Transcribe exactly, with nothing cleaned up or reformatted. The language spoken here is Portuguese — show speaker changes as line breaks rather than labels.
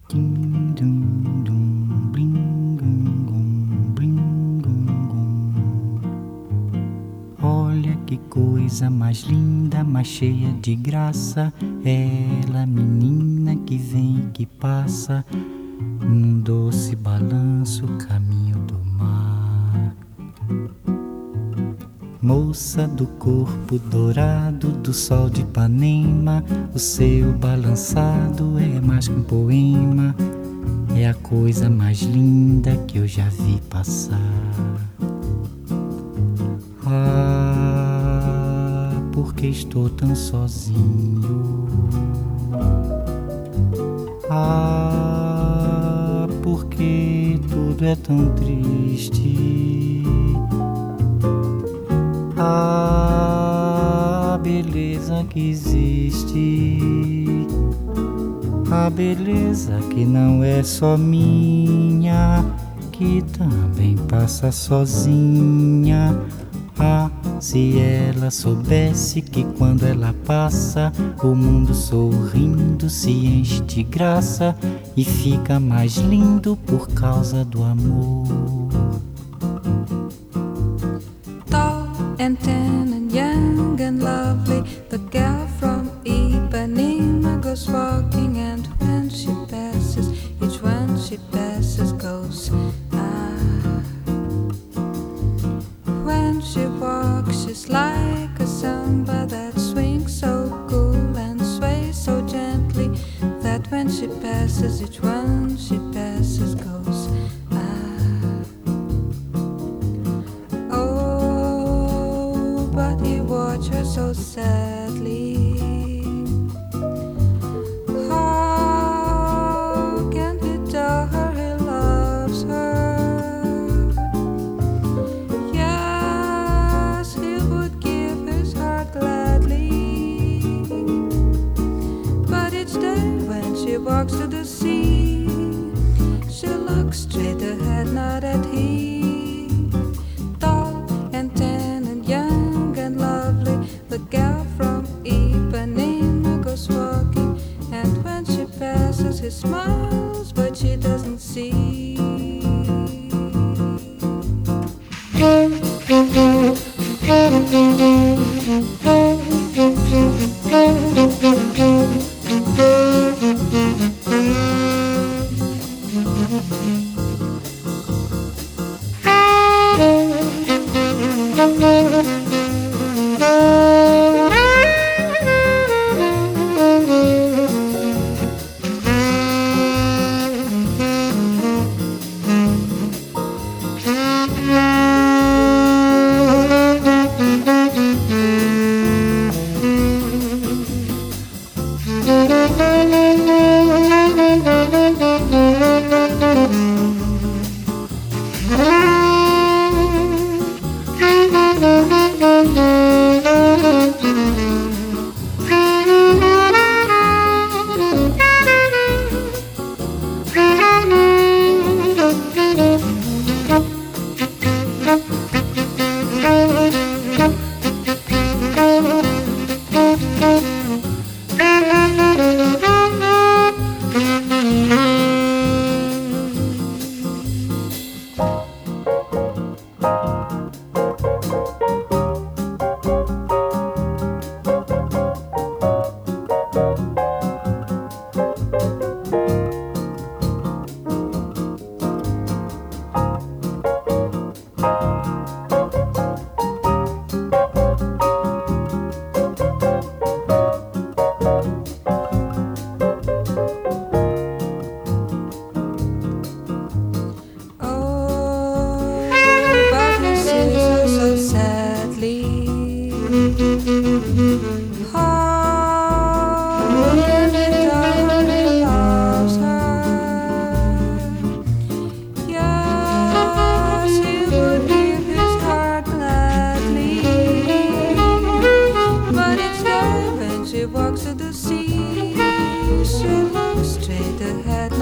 Din, dum, dum, bling, gum, gum, bling, gum, gum. Olha que coisa mais linda, mais cheia de graça. Ela, menina que vem e que passa num doce balanço, caminho do mar. Moça do corpo dourado do sol de Ipanema, o seu balançado é mais que um poema. É a coisa mais linda que eu já vi passar. Ah, porque estou tão sozinho. Ah, porque tudo é tão triste. A beleza que existe, a beleza que não é só minha, que também passa sozinha. Ah, se ela soubesse que quando ela passa, o mundo sorrindo se enche de graça e fica mais lindo por causa do amor.
And tan and young and lovely, the girl from Ipanema goes walking, and when she passes, each one she passes goes ah. When she walks, she's like a samba that swings so cool and sways so gently, that when she passes, each one she passes goes ah. But he watched her so sadly. How can he tell her he loves her? Yes, he would give his heart gladly. But each day when she walks to the sea, she looks straight ahead, not at him. Tall and tan and young and lovely, the girl from Ipanema goes walking, and when she passes, he smiles, but she doesn't see. Walks to the sea, she looks straight ahead,